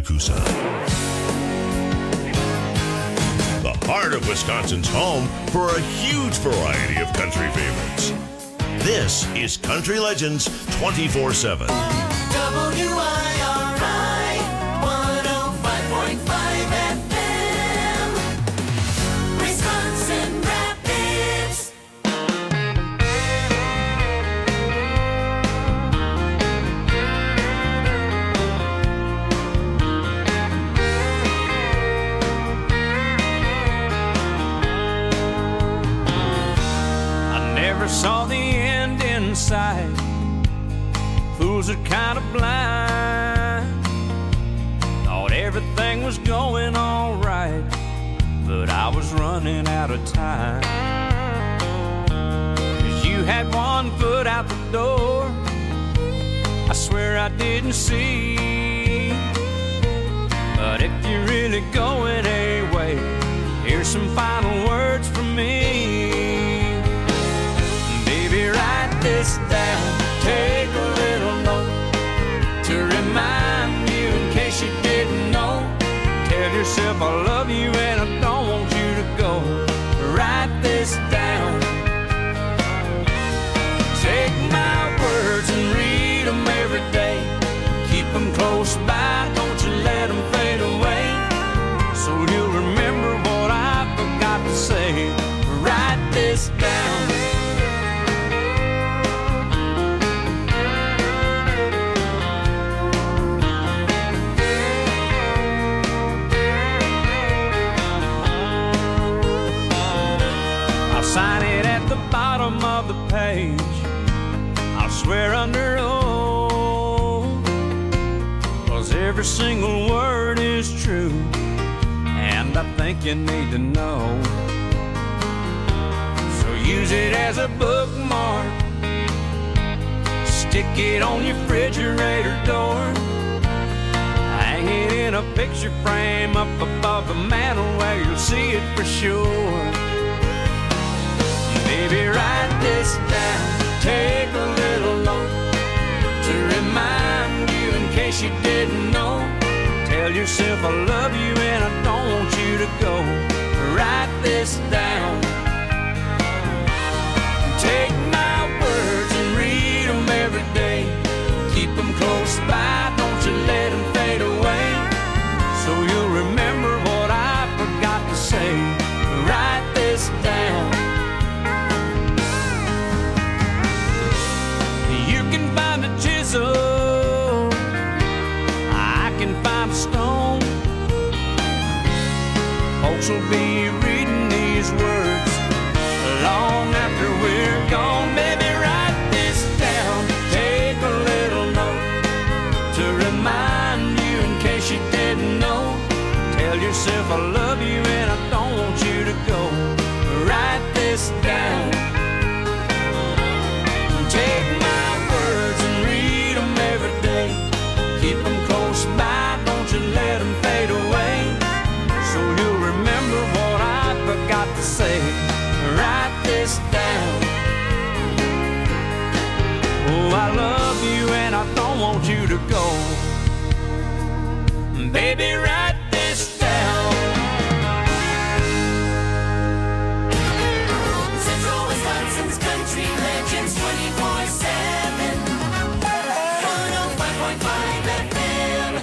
Coosa. The heart of Wisconsin's home for a huge variety of country favorites. This is Country Legends 24/7. WIRI 105.5 FM, Wisconsin Rapids. I never saw the end in sight. Fools are kind of blind. Thought everything was going all right, but I was running out of time. 'Cause you had one foot out the door, I swear I didn't see. But if you're really going away, here's some final words from me. Baby, write this down, take a little note to remind you in case you didn't know. Tell yourself I love you and I don't want you to go. Write this down. Take my words and read them every day. Keep them close by, don't you let them fade away. So you'll remember what I forgot to say. Write this down. Sign it at the bottom of the page. I'll swear under oath, 'cause every single word is true, and I think you need to know. So use it as a bookmark, stick it on your refrigerator door, hang it in a picture frame up above the mantel where you'll see it for sure. Baby, write this down, take a little note to remind you in case you didn't know. Tell yourself I love you and I don't want you to go. Write this down. Take my words and read them every day. Keep them close by, don't you let them fade away. So you'll remember what I forgot to say. Write this down. I can find a stone. Folks will be reading these words long after we're gone. Baby, write this down. Take a little note to remind you in case you didn't know. Tell yourself I love you and I don't want you to go. Write this down. Take my words and read them every day. Keep them close by, don't you let them fade away. So you'll remember what I forgot to say. Write this down. Oh, I love you and I don't want you to go. Baby, write this down. Central Wisconsin's Country Legends 24/7, 105.5 FM.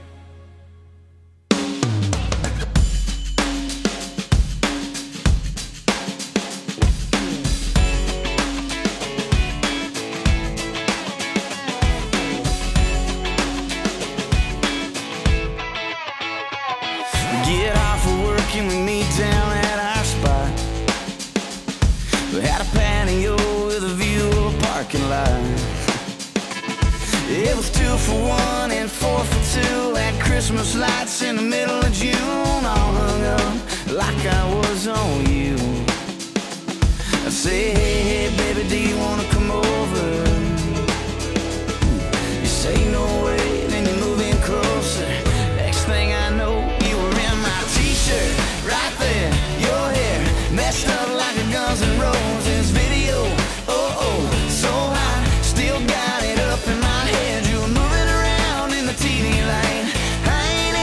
Get off of work and we meet down at our spot. We had a patio with a view of a parking lot. It was 2 for $1 and 4 for $2. Had Christmas lights in the middle of June, all hung up like I was on you. I say, hey, baby, do you wanna come over? You say no way, then you move in closer. Next thing I know, you were in my t-shirt, right there, your hair messed up like a Guns N' Roses video. Oh, oh, so high, still got it up in my head. You were moving around in the TV light. I ain't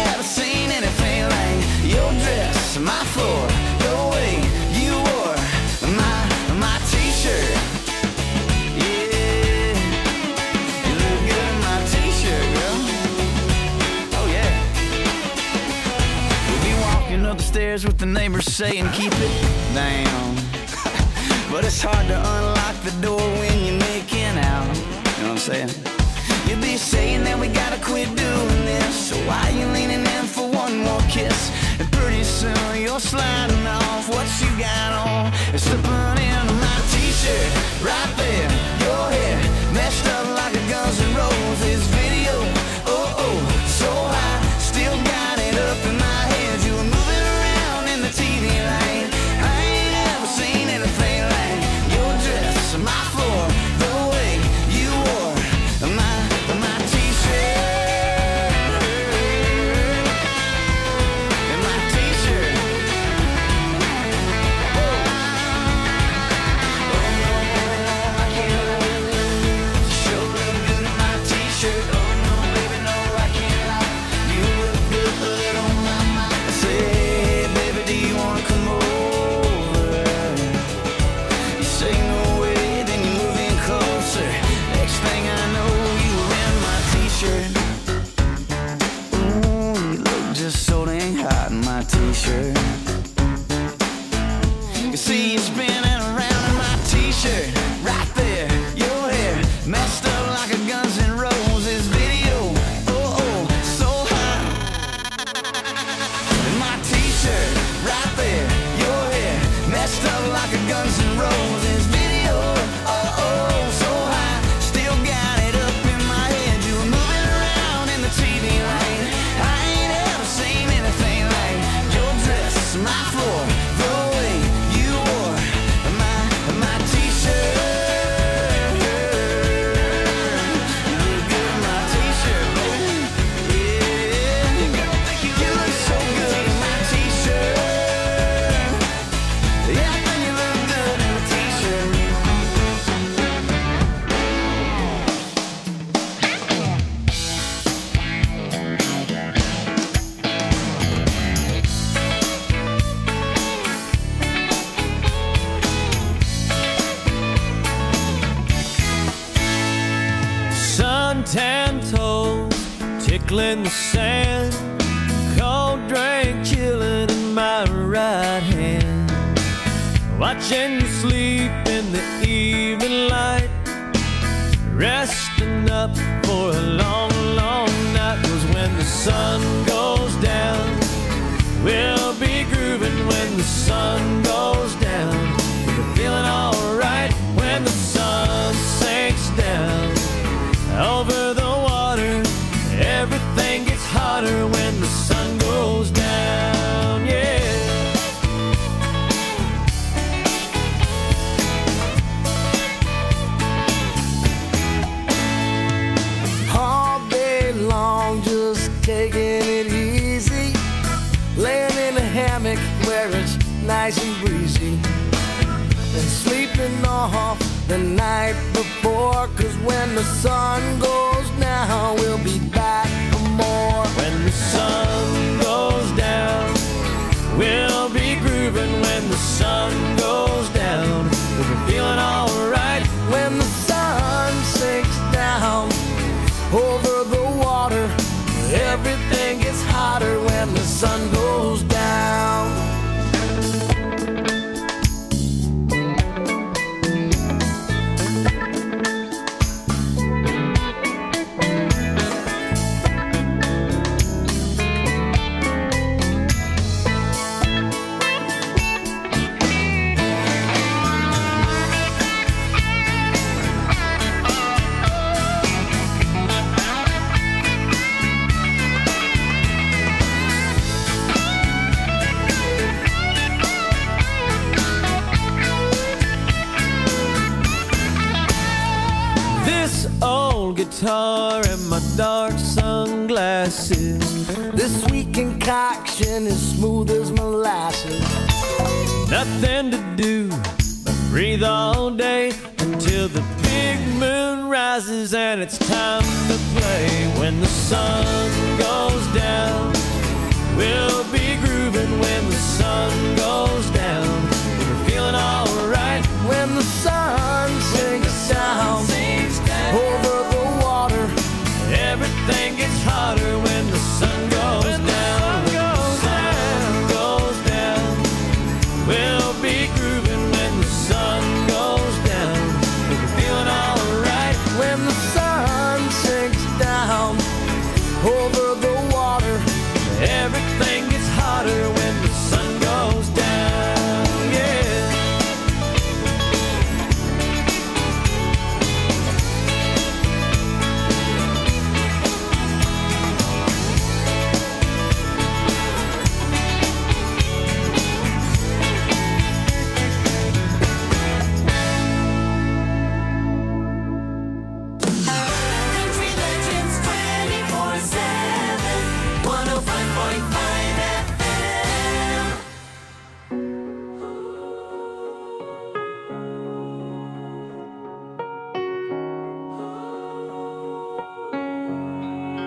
cares what the neighbors say and keep it down. But it's hard to unlock the door when you're making out. You know what I'm saying? You'll be saying that we gotta quit doing this, so why you leaning in for one more kiss? And pretty soon you're sliding off what you got on and slipping into my t-shirt. Right there, your hair messed up like a Guns N' Roses video. Oh, oh, so high, still got it up in my head. You were moving around in the TV light. I ain't ever seen anything like your dress, my floor, the way you wore my t-shirt. And my t-shirt. Oh no, I can't sure look good in my t-shirt. Oh no, baby, no, I can't lie. You look good on my mind. I say, hey, baby, do you wanna come over? You say no way, then you move in closer. Next thing I know, you were in my t-shirt. Ooh, you look just so dang hot in my t-shirt. You see you spinning around in my t-shirt. Right there, your hair messed up like a Guns N' Roses video. Oh, oh, so hot. In my t-shirt, right there, your hair messed up like a Guns N' Roses video. Oh, oh, so high, still got it up in my head. You were moving around in the TV light. I ain't ever seen anything like your dress, my floor, the way you wore my t-shirt. You look good in my t-shirt, baby. Yeah, you look so good in my t-shirt. Yeah, I think you look good in a t-shirt. Suntan toes tickling the sand, cold drink chilling in my right hand, watching you sleep in the evening light, resting up for a long, long night. 'Cause when the sun goes down, we'll be grooving when the sun goes down. We're feeling alright when the sun sinks down. Over the water, everything gets hotter when the sun goes down, yeah. All day long, just taking it easy, laying in a hammock where it's nice and breezy, and sleeping off the night before. 'Cause when the sun goes down, we'll be back for more. When the sun goes down, we'll be grooving when the sun goes down. We'll be feeling alright When the sun sinks down over the water, everything gets hotter when the sun goes down. guitar and my dark sunglasses. This sweet concoction is smooth as molasses. Nothing to do but breathe all day until the big moon rises and it's time to play. When the sun goes down, we'll be grooving. When the sun goes down, we're feeling alright. When the sun sinks down over the water, everything gets hotter when the sun goes down. When the sun goes down,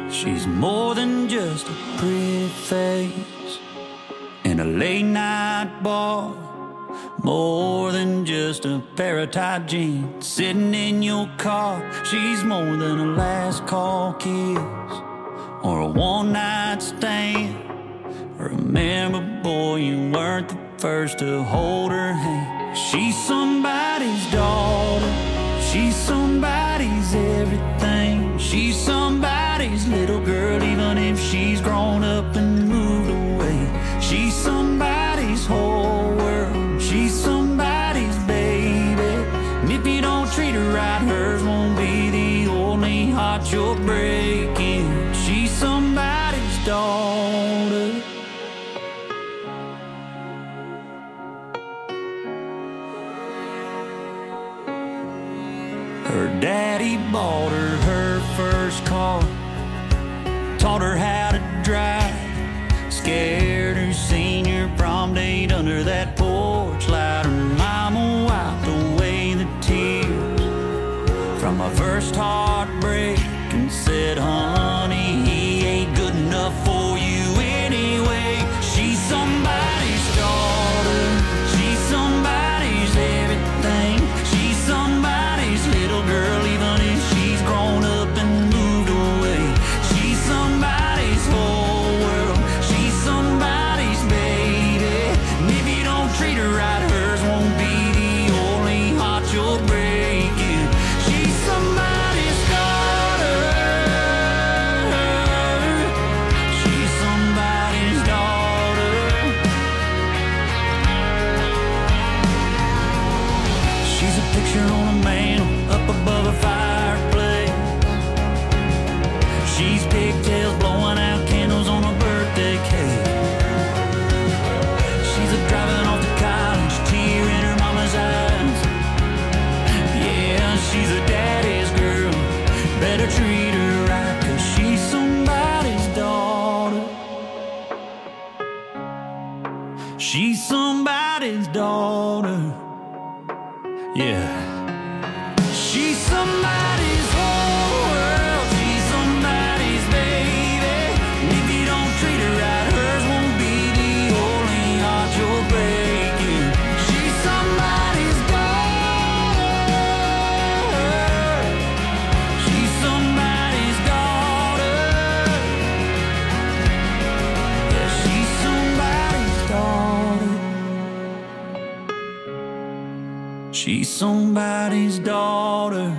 She's more than just a pretty face in a late night bar, more than just a pair of tight jeans sitting in your car. She's more than a last call kiss or a one night stand. Remember, boy, you weren't the first to hold her hand. She's somebody's daughter, she's somebody's everything. She's somebody's little girl, even if she's grown up and moved away. She's somebody's whole world, she's somebody's baby. And if you don't treat her right, hers won't be the only heart you're breaking. She's somebody's daughter. Her daddy bought her first car, taught her how to drive, scared her senior prom date under that porch light. Her mama wiped away the tears from my first heartbreak and said, honey, he ain't good enough for you anyway. She's somebody's daughter, she's somebody's everything. She's somebody's little girl, even if she's grown up and moved away. She's somebody's whole world, she's somebody's baby. And if you don't treat her right, hers won't be the only heart you're breaking. She's somebody's daughter, she's somebody's daughter. She's a picture on a mantle up above a fireplace. She's pigtails blowing out candles on a birthday cake. She's a driving off to college, tear in her mama's eyes. Yeah, she's a daddy's girl, better treat her right, 'cause she's somebody's daughter. She's somebody's daughter. Yeah. She's somebody's whole world, she's somebody's baby. And if you don't treat her right, hers won't be the only heart you're breaking. She's somebody's daughter, she's somebody's daughter. Yeah, she's somebody's daughter. She's somebody's daughter.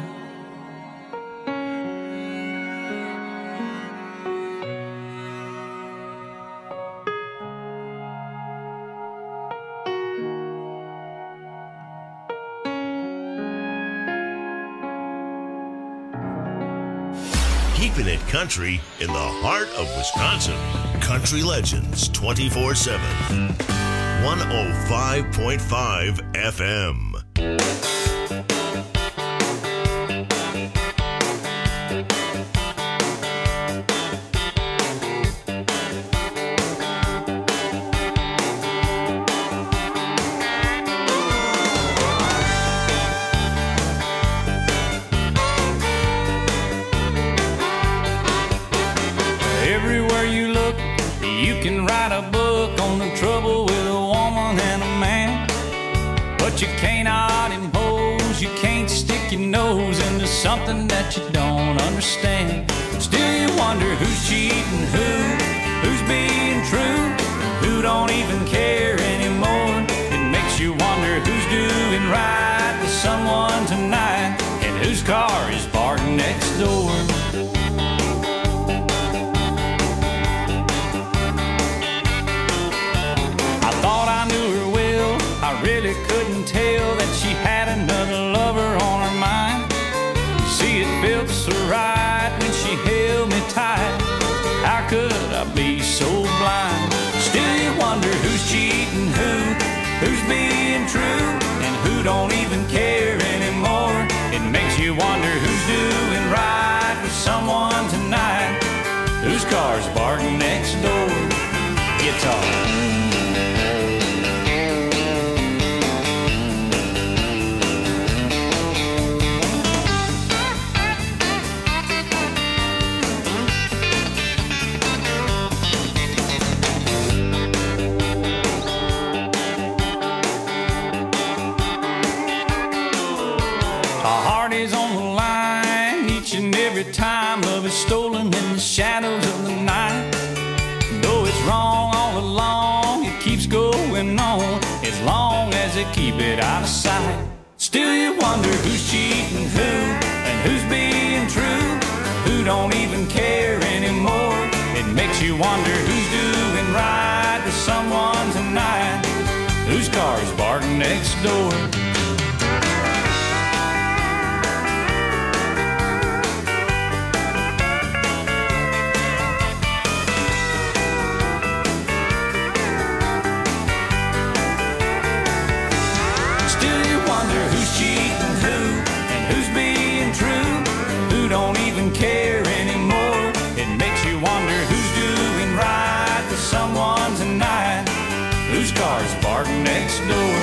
Keeping it country in the heart of Wisconsin. Country Legends 24/7. 105.5 FM. Everywhere you look, you can write a book on the trouble with a woman and a man. But you cannot impose, you can't stick your nose into something that you don't understand. Still you wonder who's cheating who's being true, who don't even care anymore. It makes you wonder who's doing right with someone tonight and whose car is parked next door. I really couldn't tell that she had another lover on her mind. You see, it felt so right when she held me tight. How could I be so blind? Still you wonder who's cheating who's being true, and who don't even care anymore. It makes you wonder who's doing right with someone tonight, whose car's parked next door. Guitar. every time love is stolen in the shadows of the night. Though it's wrong all along, it keeps going on as long as they keep it out of sight. Still you wonder who's cheating who and who's being true, who don't even care anymore. It makes you wonder who's doing right to someone tonight, whose car's parked next door. Don't even care anymore. It makes you wonder who's doing right to someone tonight, whose car's parked next door.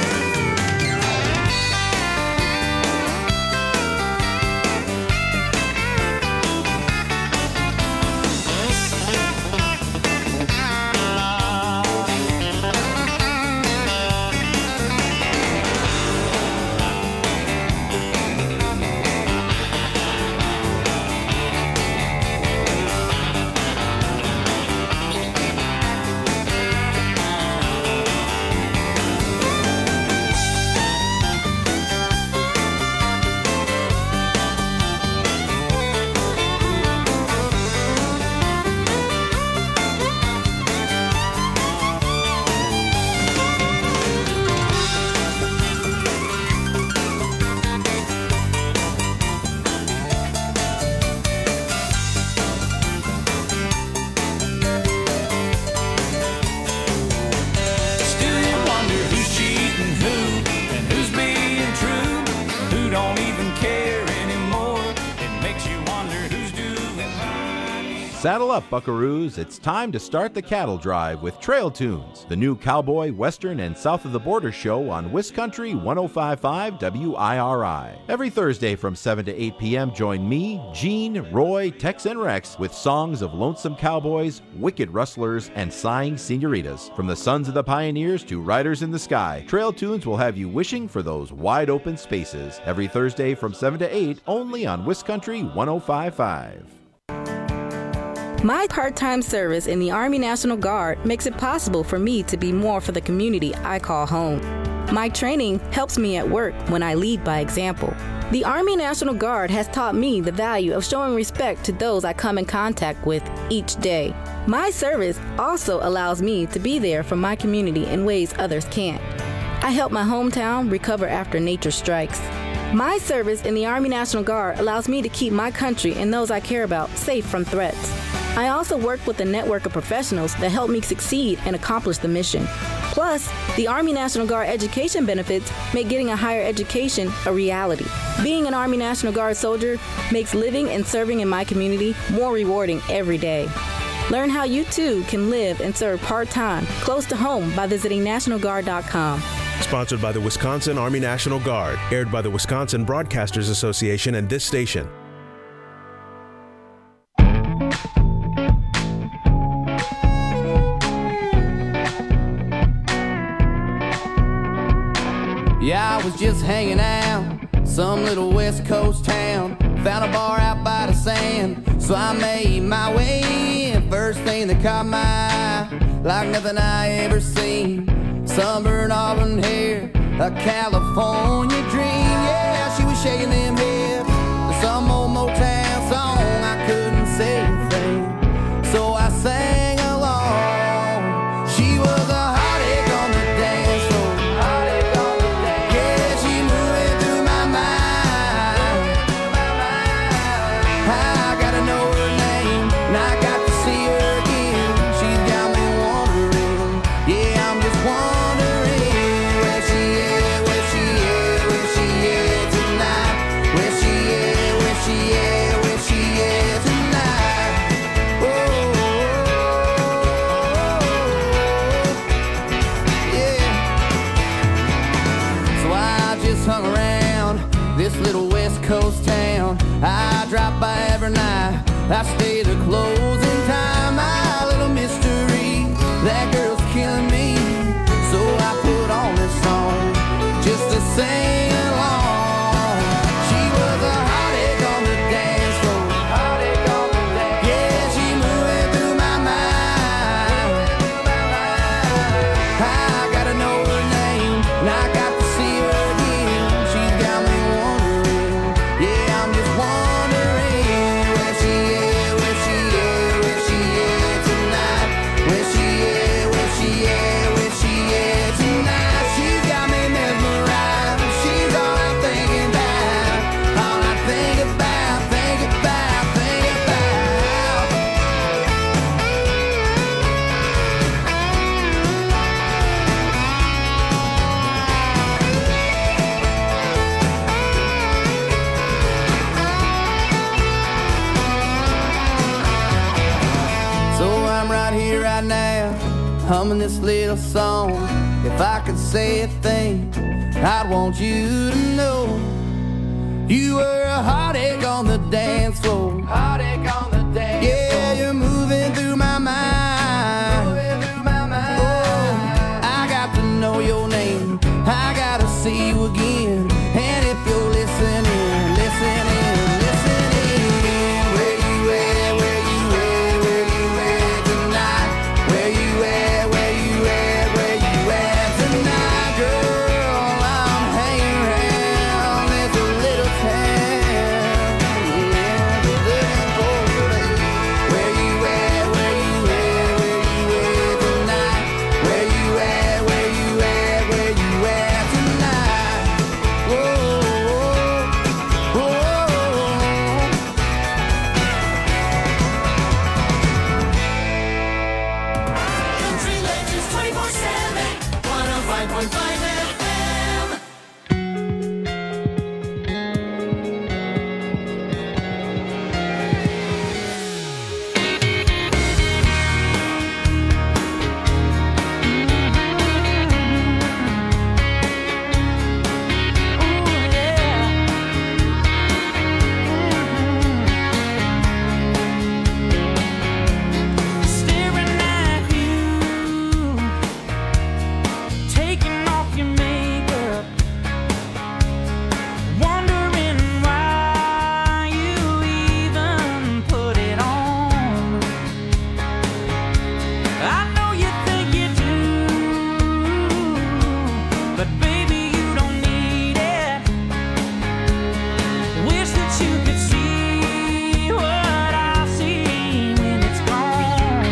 Saddle up, buckaroos. It's time to start the cattle drive with Trail Tunes, the new cowboy, western, and south of the border show on WisCountry 105.5 WIRI. Every Thursday from 7 to 8 p.m., join me, Gene, Roy, Tex, and Rex with songs of lonesome cowboys, wicked rustlers, and sighing senoritas. From the sons of the pioneers to riders in the sky, Trail Tunes will have you wishing for those wide-open spaces. Every Thursday from 7 to 8, only on WisCountry 105.5. My part-time service in the Army National Guard makes it possible for me to be more for the community I call home. My training helps me at work when I lead by example. The Army National Guard has taught me the value of showing respect to those I come in contact with each day. My service also allows me to be there for my community in ways others can't. I help my hometown recover after nature strikes. My service in the Army National Guard allows me to keep my country and those I care about safe from threats. I also work with a network of professionals that help me succeed and accomplish the mission. Plus, the Army National Guard education benefits make getting a higher education a reality. Being an Army National Guard soldier makes living and serving in my community more rewarding every day. Learn how you too can live and serve part-time, close to home by visiting NationalGuard.com. Sponsored by the Wisconsin Army National Guard. Aired by the Wisconsin Broadcasters Association and this station. Yeah, I was just hanging out, some little West Coast town. Found a bar out by the sand, so I made my way in. First thing that caught my eye, like nothing I ever seen. Sunburned auburn hair, a California dream. Yeah, she was shaking them hips to some old Motown song. I couldn't say a thing, so I sang along. She was a heartache on the dance floor. Yeah, she moving through my mind. I gotta know her name, and I got to see her again. She's got me wondering. Yeah, I'm just wondering where she is, where she is, where she is tonight. Where she is, where she is, where she is tonight. Yeah. So I just hung around this little West Coast town. I drop by every night, I stay the closing time. My little mystery, that girl's killing me. So I put on this song just to sing along. She was a heartache on the dance floor. humming this little song. If I could say a thing, I'd want you to know you were a heartache on the dance floor. Heartache on the dance floor. Yeah, you're moving through my mind. Moving through my mind. Oh, I got to know your name. I gotta see you again. And if you're listening, listening, listening, where you at, where you at, where you at tonight? Where you at, where you at, where you at tonight, girl? I'm hanging around this little town. Yeah, looking for you. Where you at, where you at, where you at tonight? Where you at, where you at, where you at tonight? Whoa, whoa, whoa. Country Legends 24/7, 105.5 FM. Staring at you, taking off your makeup, wondering why you even put it on. I know you think you do, but baby, you don't need it. Wish that you could see what I see when it's gone.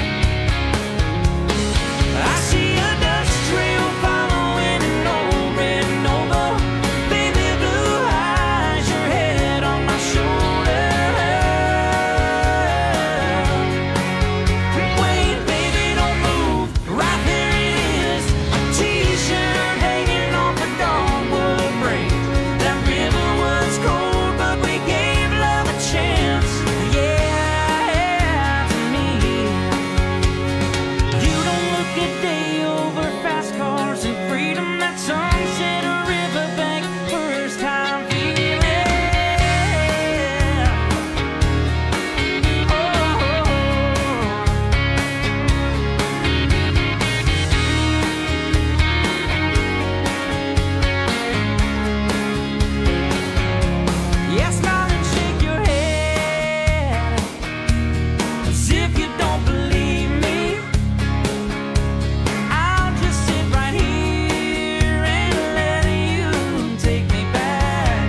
I see a dust trail following an old red Nova. Baby blue eyes, your head on my shoulder. Wait, baby, don't move. Right there it is, a t-shirt hanging off a dogwood bridge. That river was cold, but we gave love a chance. Yeah, to me. You don't look a day over fast cars and freedom. That sunset or riverbank, first time feeling. Yeah, smile and shake your head as if you don't believe me. I'll just sit right here and let you take me back.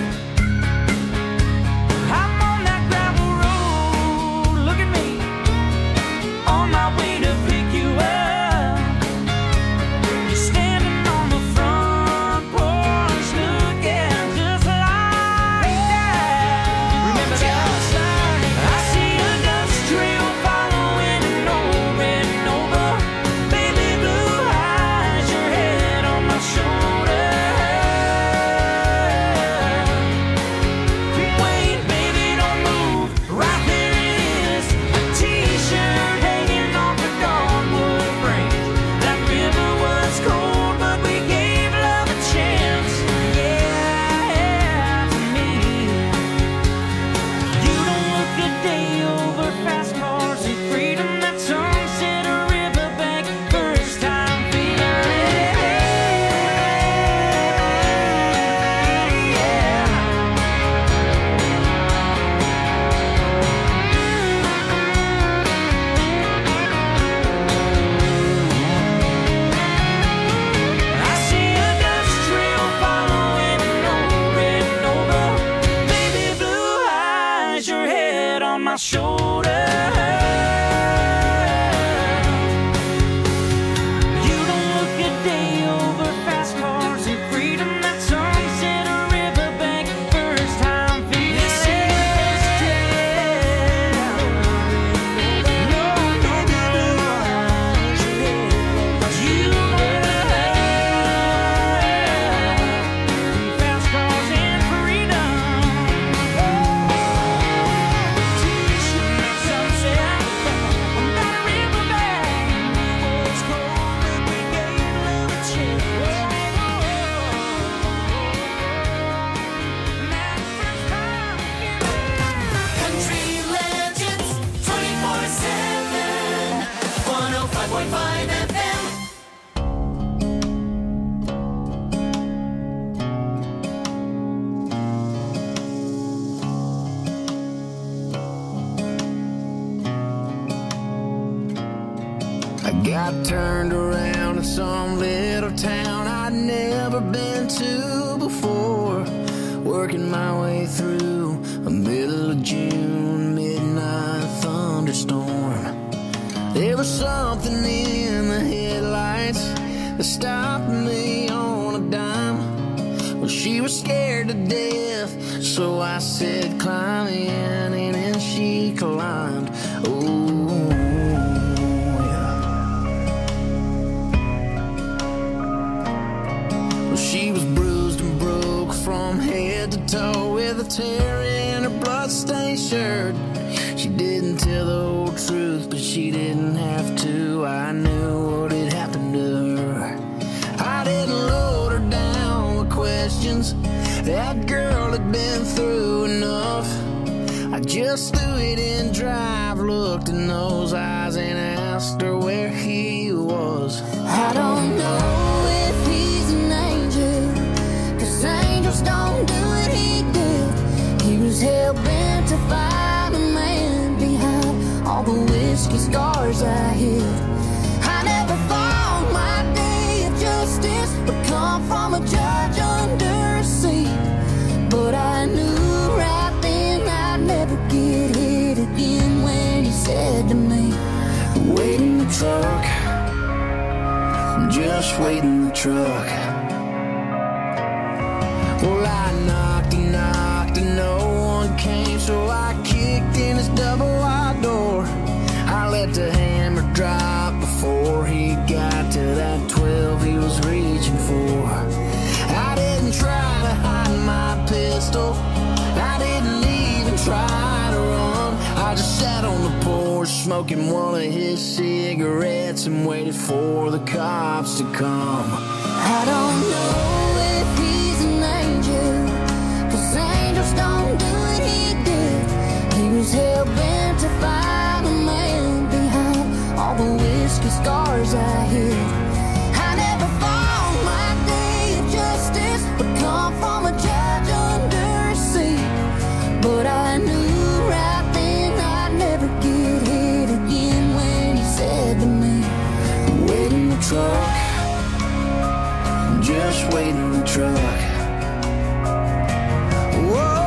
I'm on that gravel road, look at me, on my way to pick you up. You're standing on the front porch looking just like that. Remember that? I see a dust trail following an old red Nova. Baby blue eyes, your head on my shoulder. Wait, baby, don't move. Right there it is, a t-shirt hanging off a dogwood branch. That river was cold, but we gave love a chance. Yeah, to me. You don't look a day over fast cars and freedom. That sunset or riverbank, first time feeling. Yeah. I see a dust trail following an old red Nova. Baby blue eyes, your head on my shoulder. You don't look a day over fast cars and freedom. That sunset or riverbank, first time feeling. No, baby blue eyes, your head. You fast cars and freedom. T-shirts Got turned around in some little town I'd never been to before, working my way through a middle of June midnight thunderstorm. There was something in the headlights that stopped me on a dime. Well, she was scared to death, so I said, climb in, and then she climbed. Oh, yeah. Well, she was bruised and broke from head to toe with a tear in her bloodstained shirt. She didn't tell the whole truth, but she didn't have to. I knew what had happened to her. I didn't load her down with questions. That girl had been through enough. I just threw it in drive, looked in those eyes, and asked her where he was. I don't know if he's an angel, 'cause angels don't do what he did. He was hell-bent to find a man behind all the whiskey scars I hid. I never thought my day of justice would come from a judge under a seat, but I knew right then I'd never get hit again when he said to me, wait in the truck, just wait in the truck. Well, I knocked and knocked and no one came, so I kicked in his double wide door. I let the hammer drop before he got to that 12 he was reaching for. I didn't try to hide my pistol, I didn't even try to run. I just sat on the porch smoking one of his cigarettes and waited for the cops to come. I don't know if he's an angel, 'cause angels don't do what he did. He was hell-bent to find a man behind all the whiskey scars I hid. I never thought my day of justice would come from a judge under a seat, but I knew right then I'd never get hit again when he said to me, wait in the truck, just wait in the truck. Whoa,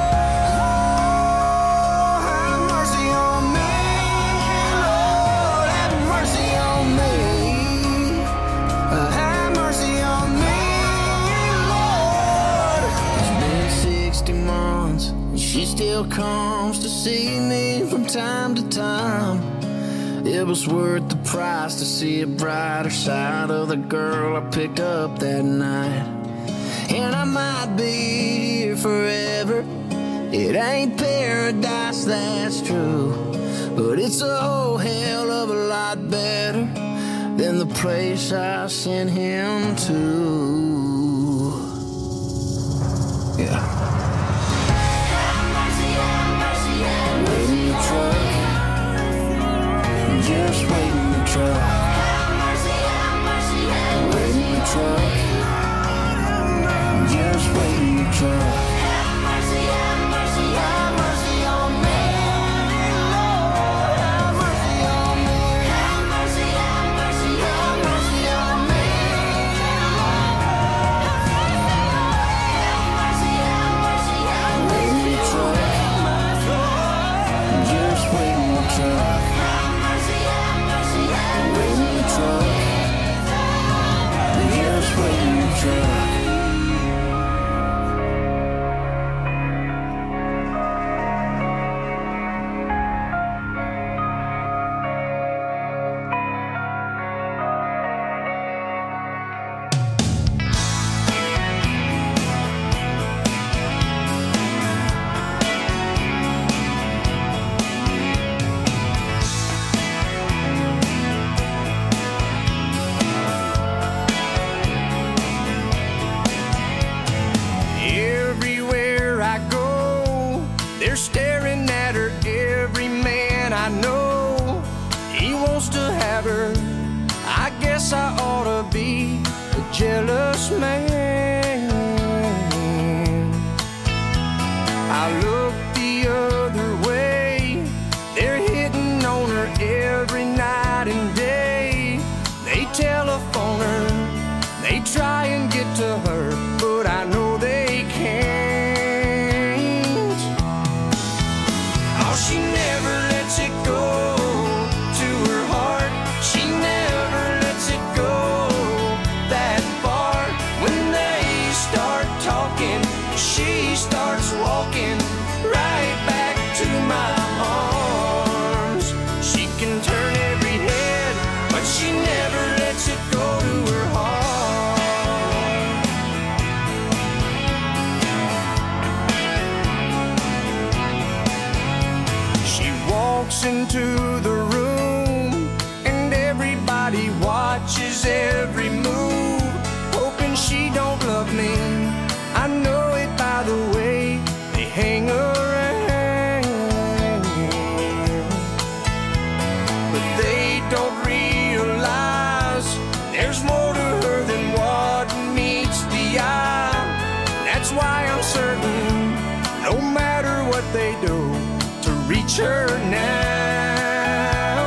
have mercy on me, Lord, have mercy on me. Have mercy on me, Lord. It's been 60 months, and she still comes to see me from time to time. It was worth the price to see a brighter side of the girl I picked up that night. And I might be here forever. It ain't paradise, that's true, but it's a whole hell of a lot better than the place I sent him to. Yeah. Wait in the truck, just wait in the truck. Wait in the truck, just wait in the truck. have mercy on me, Lord, have mercy on me, have mercy on me, Wait in the truck, just wait in the truck. Wait in the truck, just wait in the truck. Everywhere I go, they're staring at her. Every man I know, he wants to have her. I guess I ought to be a jealous man. I look the other way, they're hitting on her every night and day. Oh, she never lets it go to her heart. She never lets it go that far. When they start talking, she starts walking right back to my arms. She can turn every head, but she never lets it go to her heart. She walks into the room and everybody watches every move, hoping she don't love me. I know it by the way they hang around, but they don't realize there's more to her than what meets the eye. That's why I'm certain, no matter what they do, to reach her now.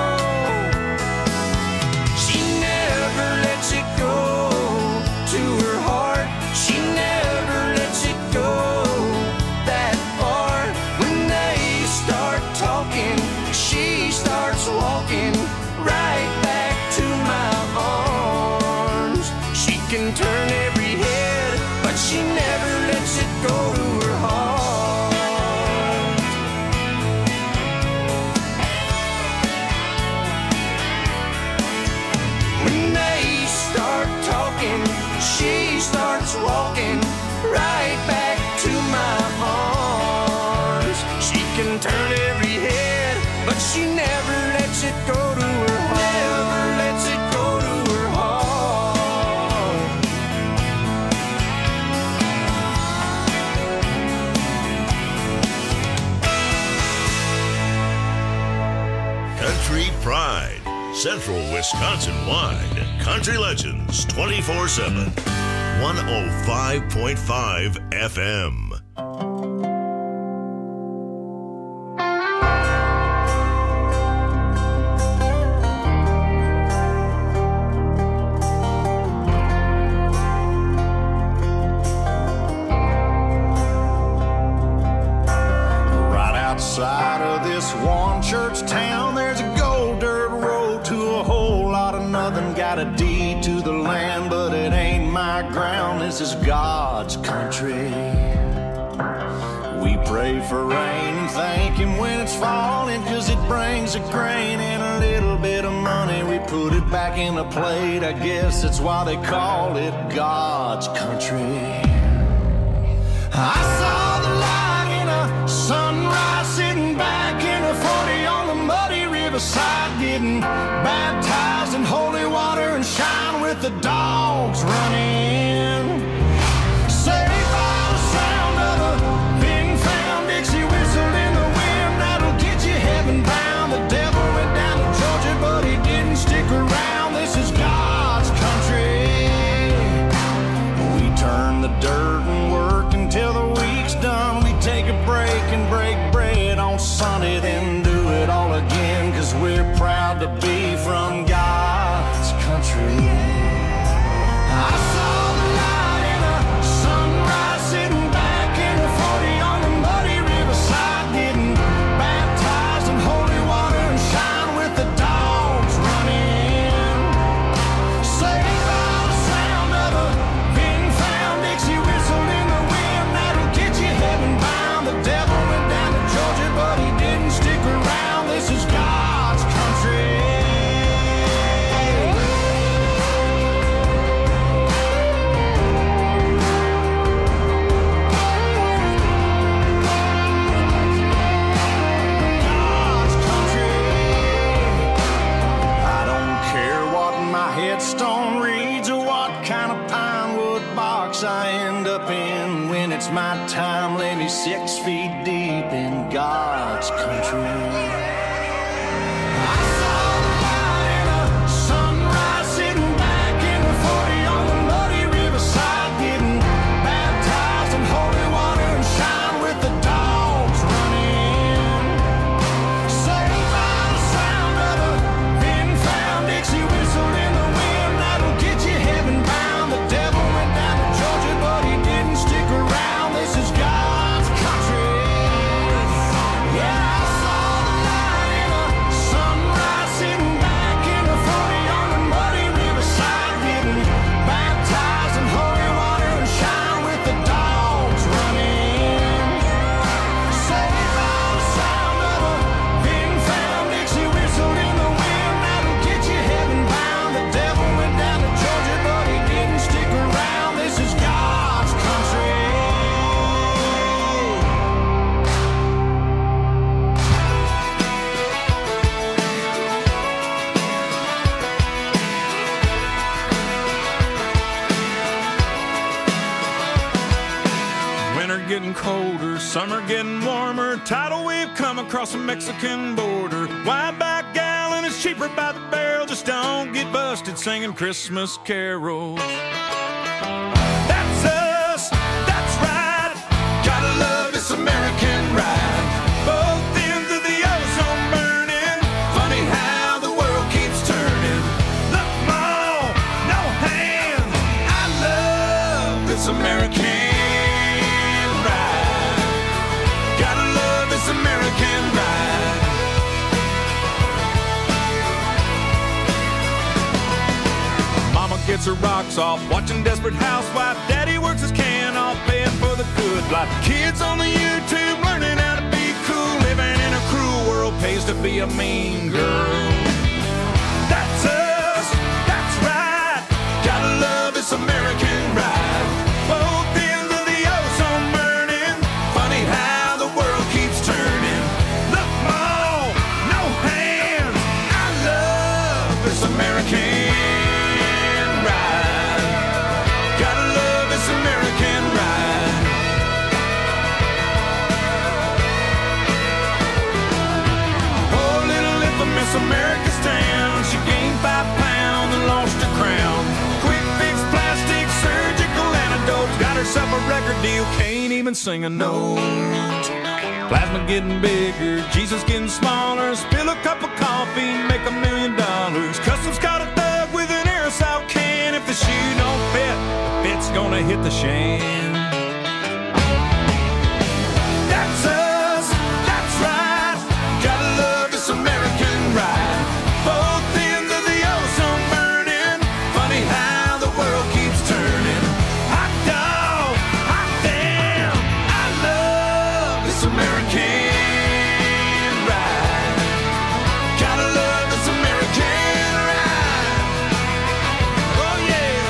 She never lets it go to her heart. She never lets it go that far. When they start talking, she starts walking right back to my arms. She can turn every head, but she never lets it go to her heart. When they start talking, she starts walking right back to my arms. She can turn every head, but she never lets it go to her heart. Never lets it go to her heart. Country Pride, Central Wisconsin wide. Country Legends 24/7. 105.5 FM. Right outside of this one church town, there's a gold dirt road to a whole lot of nothing. Got a deed to the land, but it ain't my ground. This is God's country. We pray for rain and thank Him when it's falling, 'cause it brings a grain and a little bit of money. We put it back in the plate. I guess that's why they call it God's country. I saw the light in a sunrise, sitting back in a 40 on the muddy riverside, getting baptized in holy water and shine with the dogs running. Saved by the sound of a big found Dixie whistle in the wind, that'll get you heaven bound. The devil went down to Georgia, but he didn't stick around. This is God's country. We turn the dirt and work until the week's done. We take a break and break bread on Sunday, then do it all again, 'cause we're proud to be from God's country. I saw the light in a sunrise, sitting back in a 40 on the muddy riverside, getting baptized in holy water and shine with the dogs running. Saved by the sound of a big found Dixie whistle in the wind, that'll get you heaven bound. The devil went down to Georgia, but he didn't stick around. This is God's country. God's country. I don't care what my headstone reads or what kind of pine wood box I end up in. When it's my time, lay me 6 feet deep in God's country. I saw the light in a sunrise, sitting back in the 40 on the muddy riverside, getting baptized in holy water and shine with the dogs running. Saved by the sound of a big found Dixie whistle in the wind, that'll get you heaven bound. The devil went down to Georgia, but he didn't stick around. This is God's country. tidal wave come across the Mexican border. Wide by gallon is cheaper by the barrel. Just don't get busted singing Christmas carols. That's us, that's right. Gotta love this American ride. Both ends of the ozone burning. Funny how the world keeps turning. Look, Mom, no hands. I love this American ride. Gotta love this American ride. Mama gets her rocks off watching Desperate Housewife. Daddy works his can off paying for the good life. Kids on the YouTube learning how to be cool. Living in a cruel world pays to be a mean girl. That's us, that's right. Gotta love this American ride. Both ends of the ozone burning. Funny how the world keeps turning. Look, Mom, no hands. I love this American ride. Gotta love this American ride. Poor little infamous America's town. She gained 5 pounds and lost her crown. Quick fix, plastic, surgical antidotes. Got herself a record deal, can't even sing a note. Plasma getting bigger, Jesus getting smaller. Spill a cup of coffee, make $1 million. Customs caught a thug with an aerosol can. If the shoe don't fit, the fit's gonna hit the shan. That's us, that's right. Gotta love this American ride. Both ends of the ozone burning. Funny how the world keeps turning. Hot dog, hot damn. I love this American ride. Gotta love this American ride. Oh yeah.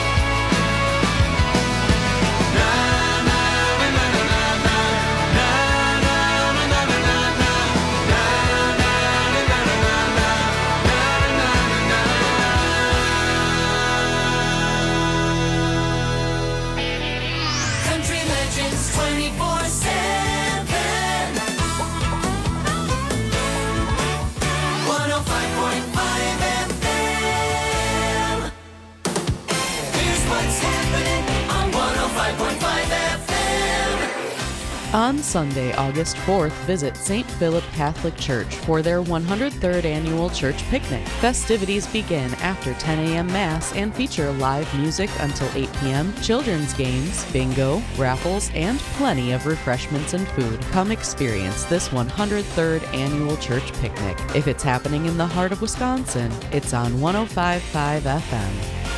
Na na na na na na na na na na na na Country Legends 24/7. 105.5 FM. Here's what's happening on 105.5 FM. On Sunday, August 4th, visit St. Philip Catholic Church for their 103rd annual church picnic. Festivities begin after 10 a.m. Mass and feature live music until 8 p.m., children's games, bingo, raffles, and plenty of refreshments and food. Come experience this 103rd annual church picnic. If it's happening in the heart of Wisconsin, it's on 105.5 FM.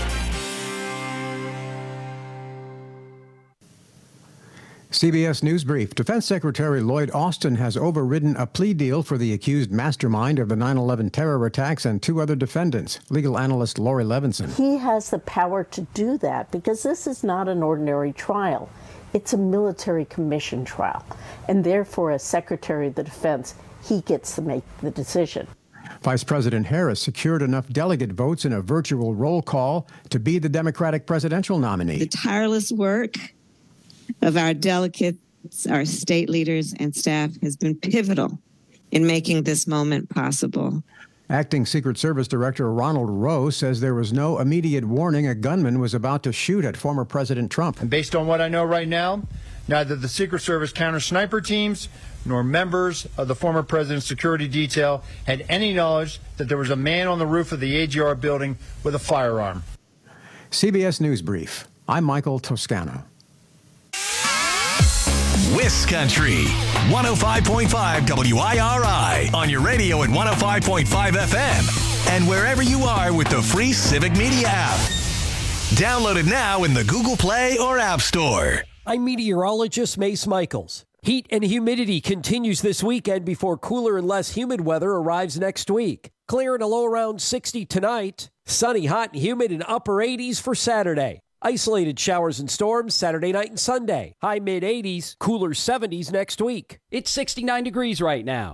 CBS News Brief. Defense Secretary Lloyd Austin has overridden a plea deal for the accused mastermind of the 9/11 terror attacks and 2 other defendants. Legal analyst Lori Levinson. He has the power to do that because this is not an ordinary trial. It's a military commission trial. And therefore, as Secretary of the Defense, he gets to make the decision. Vice President Harris secured enough delegate votes in a virtual roll call to be the Democratic presidential nominee. The tireless work of our delegates, our state leaders and staff has been pivotal in making this moment possible. Acting Secret Service Director Ronald Rowe says there was no immediate warning a gunman was about to shoot at former President Trump. And based on what I know right now, neither the Secret Service counter-sniper teams nor members of the former president's security detail had any knowledge that there was a man on the roof of the AGR building with a firearm. CBS News Brief. I'm Michael Toscano. Wiscountry, 105.5 WIRI on your radio at 105.5 FM and wherever you are with the free Civic Media app. Download it now in the Google Play or App Store. I'm meteorologist Mace Michaels. Heat and humidity continues this weekend before cooler and less humid weather arrives next week. Clear and a low around 60 tonight. Sunny, hot, and humid in upper 80s for Saturday. Isolated showers and storms Saturday night and Sunday. High mid-80s, cooler 70s next week. It's 69 degrees right now.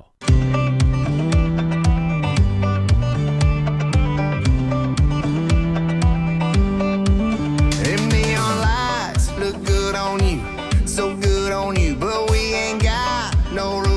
Them neon lights look good on you, so good on you, but we ain't got no room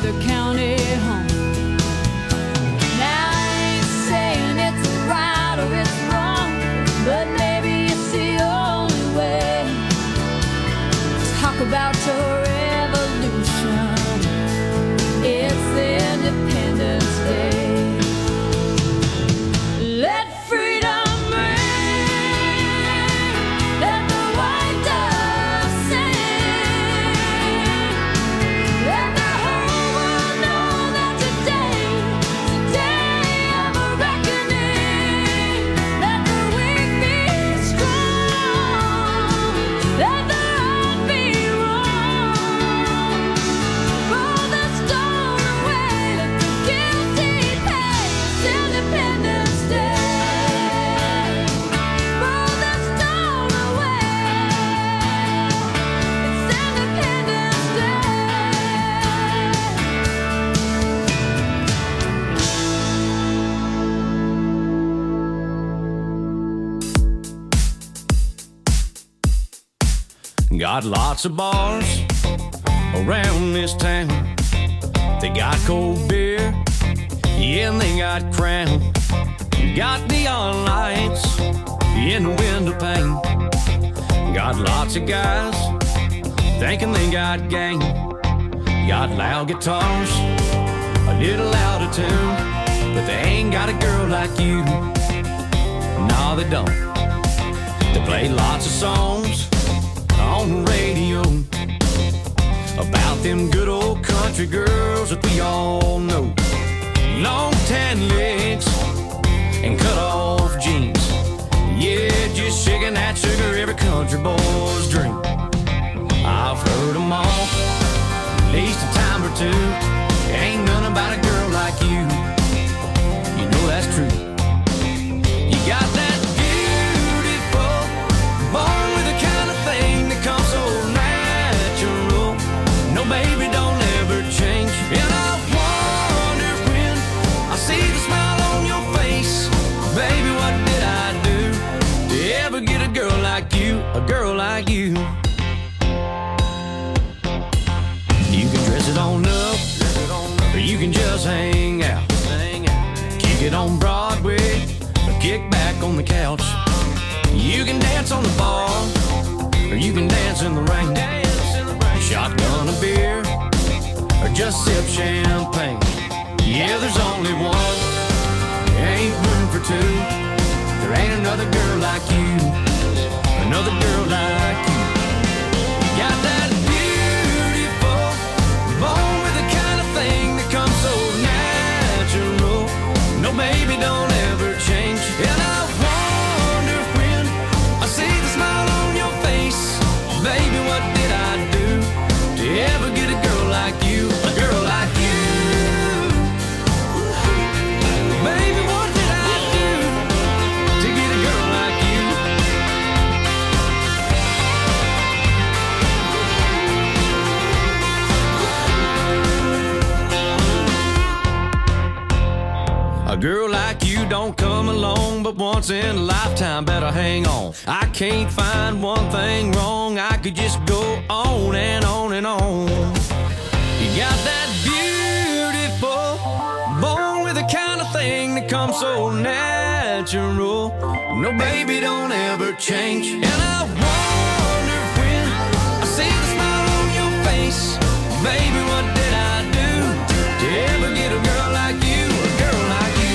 their county home. Now I ain't saying it's right or it's wrong, but maybe it's the only way. Talk about your revolution. It's Independence Day. Let freedom ring. Let the white dove sing. Let the whole world know that today is a day of a reckoning. Let the weak be strong. Let the right be wrong. Roll the stone away. Let the guilty pay. It's Independence Day. Roll the stone away. It's Independence Day. Got lots of bars around this town. They got cold beer, yeah, and they got Crown. Got neon lights in the window pane. Got lots of guys thinking they got game. Got loud guitars, a little out of tune, but they ain't got a girl like you. No, they don't. They play lots of songs on the radio about them good old country girls that we all know. Long tan legs and cut off jeans. Yeah, just shaking that sugar, every country boy's dream. I've heard them all, at least a time or two. Ain't none about a girl like you. You know that's true. You got that beautiful, born with the kind of thing that comes so natural. No, baby, don't ever change. And I wonder when I see the smile on your face, baby, what did I do to ever get a girl like you, a girl like you? You can dress it on up, or you can just hang out. Kick it on Broadway, or kick back on the couch. You can dance on the bar, or you can dance in the rain. Shotgun a beer, or just sip champagne. Yeah, there's only one, ain't room for two. There ain't another girl like you, another girl like you. You got that beautiful, born with the kind of thing that comes so natural. No, baby, don't ever change. And I wonder when I see the smile on your face, baby, what did I do to ever get a girl like you, a girl like you? Baby, what did I do to get a girl like you? A girl like you don't come along but once in a lifetime, better hang on. I can't find one thing wrong, I could just go on and on and on. You got that beautiful, born with the kind of thing that comes so natural. No, baby, don't ever change. And I wonder when I see the smile on your face, baby, what did I do to ever get a girl like you, a girl like you?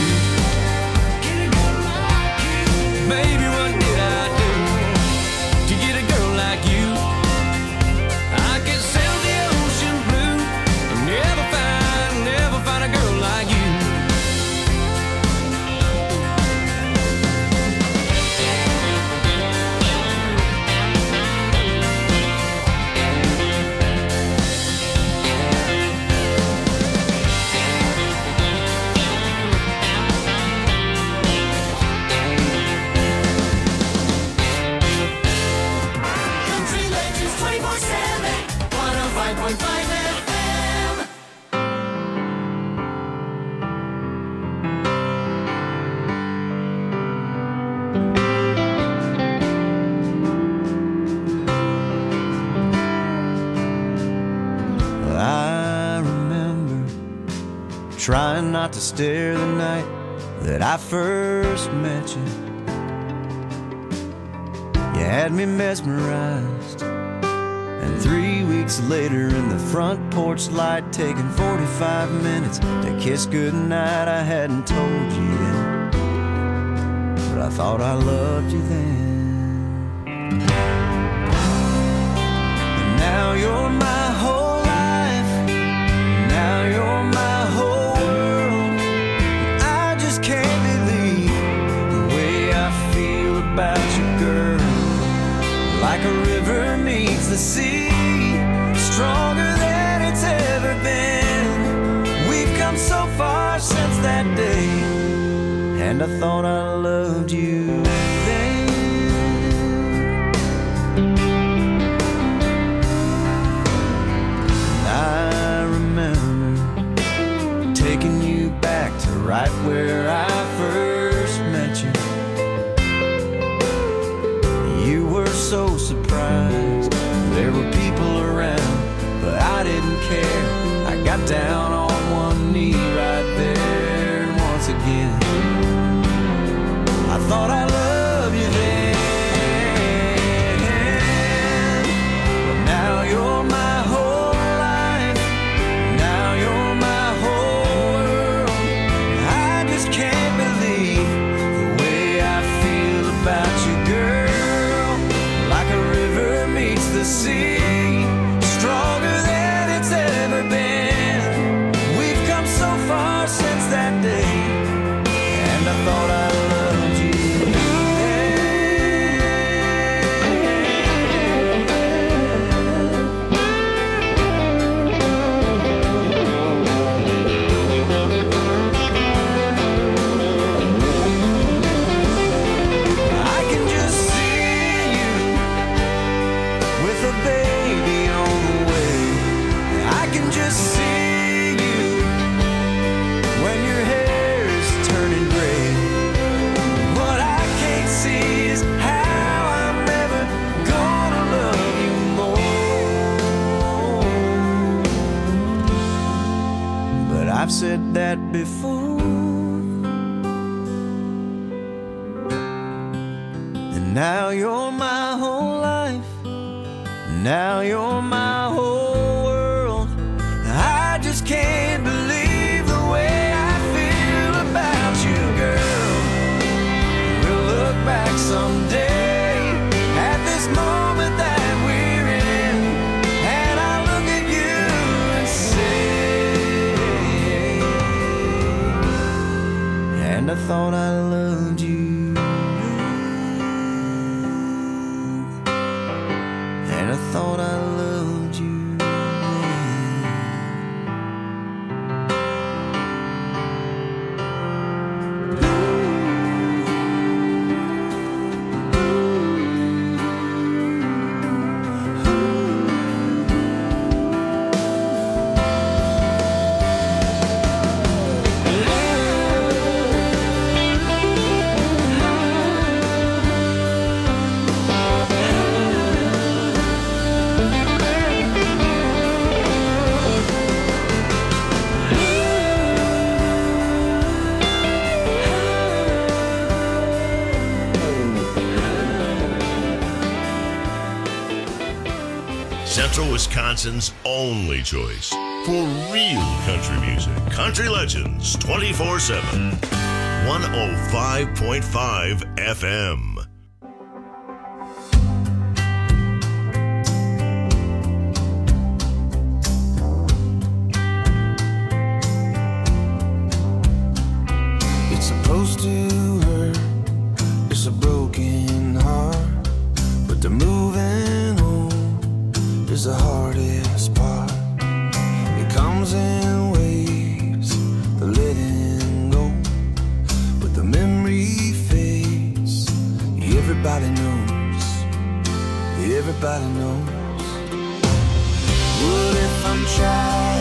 Baby, what did I do to get a girl like you? I could sail the ocean blue and never find a girl like you. trying not to stare the night that I first met you. You had me mesmerized, and 3 weeks later in the front porch light, taking 45 minutes to kiss goodnight, I hadn't told you yet, but I thought I loved you then. And now you're my whole life, now you're my whole world. I just can't believe the way I feel about you, girl. Like a river meets the sea, stronger than it's ever been. We've come so far since that day, and I thought I loved you then. I remember taking you back to right where I first met you. You were so surprised there were people around, but I didn't care. I got down on one knee right there, and once again I thought I loved you then. But now you're my whole life, now you're my whole world. I just can't believe the way I feel about you, girl. Like a river meets the sea, stronger than it's ever been. We've come so far since that day, and I thought I loved you I can just see you with a baby on the way. I can just see you when your hair is turning gray. What I can't see is how I'm ever gonna love you more. But I've said that before, and now you're my whole life, now you're my whole world. I just can't believe the way I feel about you, girl. We'll look back someday at this moment that we're in, and I'll look at you and say, and I thought I loved you, and I thought I loved you. Central Wisconsin's only choice for real country music. Country Legends 24/7. 105.5 FM. It's supposed to hurt, it's a broken heart, but the moving on is the hardest part. It comes in waves, the letting go, but the memory fades. Everybody knows, everybody knows. What if I'm trying